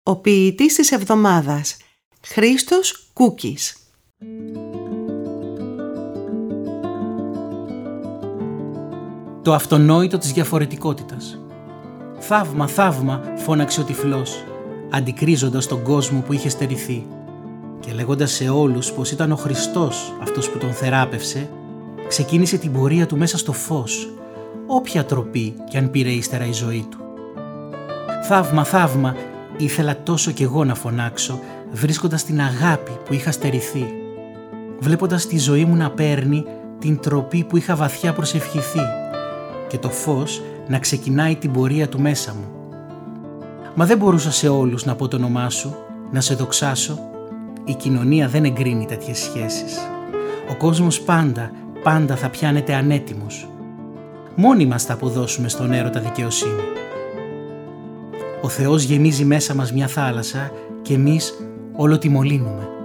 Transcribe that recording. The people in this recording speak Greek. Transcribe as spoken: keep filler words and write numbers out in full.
Ο ποιητής της εβδομάδας, Χρήστος Κούκης. Το αυτονόητο της διαφορετικότητας. «Θαύμα, θαύμα», φώναξε ο τυφλός, αντικρίζοντας τον κόσμο που είχε στερηθεί και λέγοντας σε όλους πως ήταν ο Χριστός αυτός που τον θεράπευσε, ξεκίνησε την πορεία του μέσα στο φως, όποια τροπή κι αν πήρε ύστερα η ζωή του. «Θαύμα, θαύμα», ήθελα τόσο κι εγώ να φωνάξω, βρίσκοντας την αγάπη που είχα στερηθεί, βλέποντας τη ζωή μου να παίρνει την τροπή που είχα βαθιά προσευχηθεί και το φως να ξεκινάει την πορεία του μέσα μου. Μα δεν μπορούσα σε όλους να πω το όνομά σου, να σε δοξάσω. Η κοινωνία δεν εγκρίνει τέτοιες σχέσεις. Ο κόσμος πάντα, πάντα θα πιάνεται ανέτοιμος. Μόνοι μας θα αποδώσουμε στον έρωτα δικαιοσύνη. Ο Θεός γεμίζει μέσα μας μια θάλασσα και εμείς όλο τη μολύνουμε.